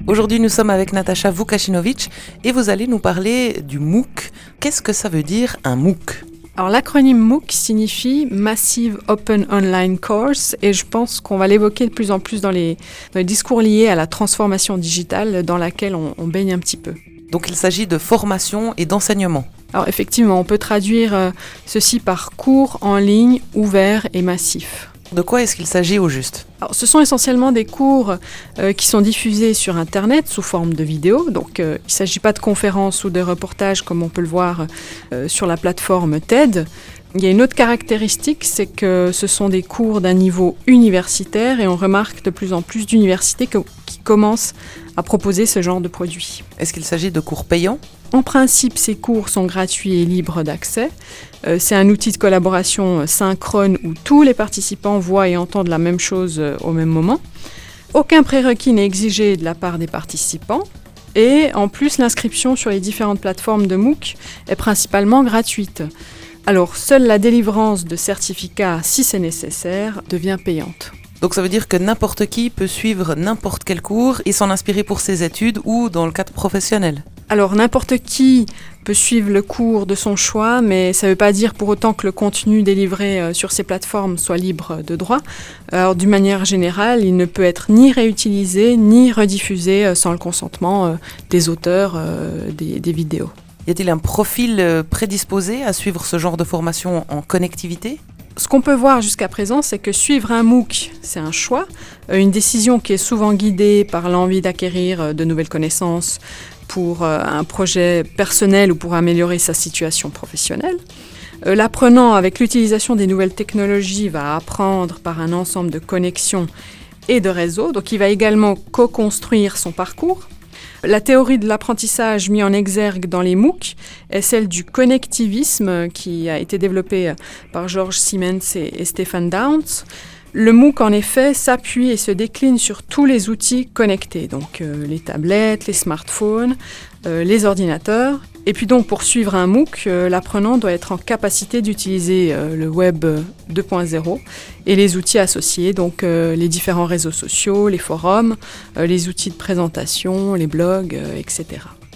Aujourd'hui, nous sommes avec Natacha Vukashinovic et vous allez nous parler du MOOC. Qu'est-ce que ça veut dire un MOOC ? Alors l'acronyme MOOC signifie Massive Open Online Course et je pense qu'on va l'évoquer de plus en plus dans les discours liés à la transformation digitale dans laquelle on baigne un petit peu. Donc il s'agit de formation et d'enseignement. Alors effectivement, on peut traduire ceci par cours en ligne ouverts et massifs. De quoi est-ce qu'il s'agit au juste ? Alors, ce sont essentiellement des cours qui sont diffusés sur Internet sous forme de vidéos. Donc, il ne s'agit pas de conférences ou de reportages comme on peut le voir sur la plateforme TED. Il y a une autre caractéristique, c'est que ce sont des cours d'un niveau universitaire et on remarque de plus en plus d'universités qui commencent à proposer ce genre de produits. Est-ce qu'il s'agit de cours payants ? En principe, ces cours sont gratuits et libres d'accès. C'est un outil de collaboration synchrone où tous les participants voient et entendent la même chose au même moment. Aucun prérequis n'est exigé de la part des participants. Et en plus, l'inscription sur les différentes plateformes de MOOC est principalement gratuite. Alors, seule la délivrance de certificats, si c'est nécessaire, devient payante. Donc ça veut dire que n'importe qui peut suivre n'importe quel cours et s'en inspirer pour ses études ou dans le cadre professionnel. Alors n'importe qui peut suivre le cours de son choix, mais ça ne veut pas dire pour autant que le contenu délivré sur ces plateformes soit libre de droit. Alors d'une manière générale, il ne peut être ni réutilisé ni rediffusé sans le consentement des auteurs des vidéos. Y a-t-il un profil prédisposé à suivre ce genre de formation en connectivité ? Ce qu'on peut voir jusqu'à présent, c'est que suivre un MOOC, c'est un choix, une décision qui est souvent guidée par l'envie d'acquérir de nouvelles connaissances pour un projet personnel ou pour améliorer sa situation professionnelle. L'apprenant, avec l'utilisation des nouvelles technologies, va apprendre par un ensemble de connexions et de réseaux, donc il va également co-construire son parcours. La théorie de l'apprentissage mise en exergue dans les MOOC est celle du connectivisme qui a été développée par George Siemens et Stephen Downes. Le MOOC, en effet, s'appuie et se décline sur tous les outils connectés, donc les tablettes, les smartphones, les ordinateurs. Et puis donc, pour suivre un MOOC, l'apprenant doit être en capacité d'utiliser le Web 2.0 et les outils associés, donc les différents réseaux sociaux, les forums, les outils de présentation, les blogs, etc.